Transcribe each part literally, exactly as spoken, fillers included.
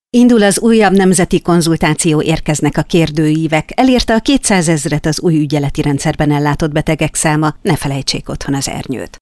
Indul az újabb nemzeti konzultáció, érkeznek a kérdőívek, elérte a kétszázezret az új ügyeleti rendszerben ellátott betegek száma, ne felejtsék otthon az ernyőt.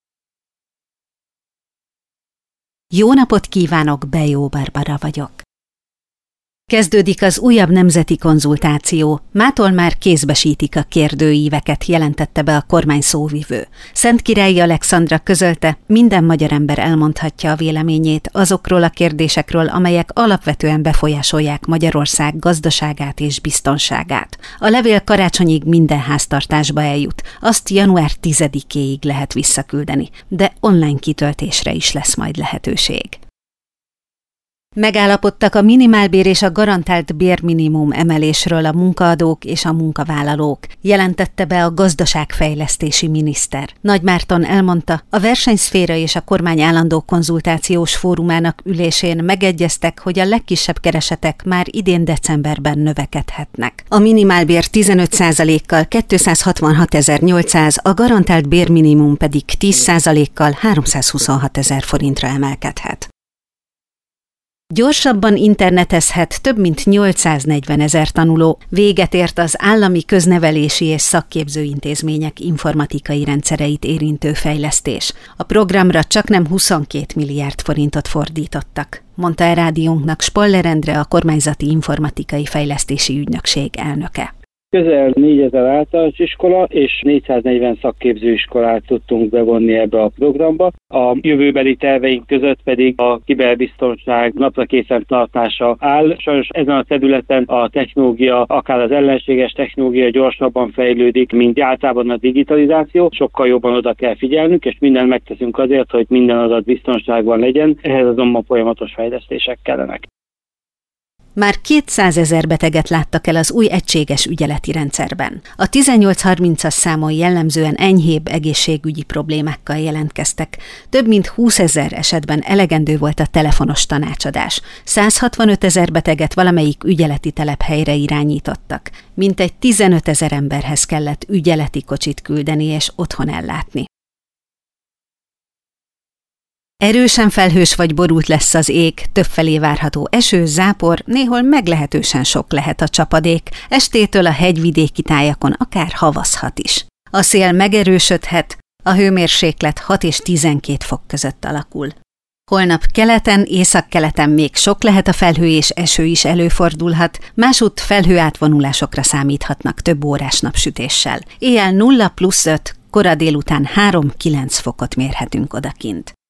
Jó napot kívánok, Bejó Barbara vagyok. Kezdődik az újabb nemzeti konzultáció, mától már kézbesítik a kérdőíveket, jelentette be a kormány szóvivő. Szentkirályi Alexandra közölte, minden magyar ember elmondhatja a véleményét azokról a kérdésekről, amelyek alapvetően befolyásolják Magyarország gazdaságát és biztonságát. A levél karácsonyig minden háztartásba eljut, azt január tizedikéig lehet visszaküldeni, de online kitöltésre is lesz majd lehetőség. Megállapodtak a minimálbér és a garantált bérminimum emelésről a munkaadók és a munkavállalók, jelentette be a gazdaságfejlesztési miniszter. Nagy Márton elmondta, a versenyszféra és a kormány állandó konzultációs fórumának ülésén megegyeztek, hogy a legkisebb keresetek már idén decemberben növekedhetnek. A minimálbér tizenöt százalékkal kétszázhatvanhatezer-nyolcszáz, a garantált bérminimum pedig tíz százalékkal háromszázhuszonhatezer forintra emelkedhet. Gyorsabban internetezhet több mint nyolcszáznegyvenezer tanuló, véget ért az állami köznevelési és szakképző intézmények informatikai rendszereit érintő fejlesztés. A programra csaknem huszonkét milliárd forintot fordítottak, mondta e rádiónknak Spoller Endre, a kormányzati informatikai fejlesztési ügynökség elnöke. Közel négyezer általános iskola és négyszáznegyven szakképzőiskolát tudtunk bevonni ebbe a programba. A jövőbeli terveink között pedig a kiberbiztonság napra készen tartása áll. Sajnos ezen a területen a technológia, akár az ellenséges technológia gyorsabban fejlődik, mint általában a digitalizáció. Sokkal jobban oda kell figyelnünk, és mindent megteszünk azért, hogy minden adat biztonságban legyen. Ehhez azonban folyamatos fejlesztések kellenek. Már kétszázezer beteget láttak el az új egységes ügyeleti rendszerben. A tizennyolc harmincas számon jellemzően enyhébb egészségügyi problémákkal jelentkeztek. Több mint húszezer esetben elegendő volt a telefonos tanácsadás. százhatvanötezer beteget valamelyik ügyeleti telephelyre irányítottak. Mintegy tizenötezer emberhez kellett ügyeleti kocsit küldeni és otthon ellátni. Erősen felhős vagy borult lesz az ég, többfelé várható eső, zápor, néhol meglehetősen sok lehet a csapadék, estétől a hegyvidéki tájakon akár havazhat is. A szél megerősödhet, a hőmérséklet hat és tizenkét fok között alakul. Holnap keleten, északkeleten még sok lehet a felhő és eső is előfordulhat, másútt felhőátvonulásokra számíthatnak több órás napsütéssel. Éjjel nulla plusz öt, kora délután három-kilenc fokot mérhetünk odakint.